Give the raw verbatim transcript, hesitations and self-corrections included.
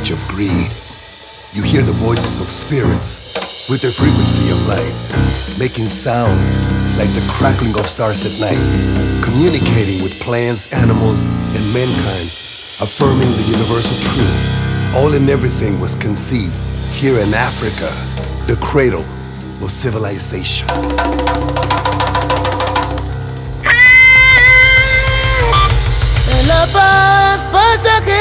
age of greed. You hear the voices of spirits with their frequency of light, making sounds like the crackling of stars at night, communicating with plants, animals, and mankind, affirming the universal truth. All and everything was conceived here in Africa, the cradle of civilization. La paz pasa que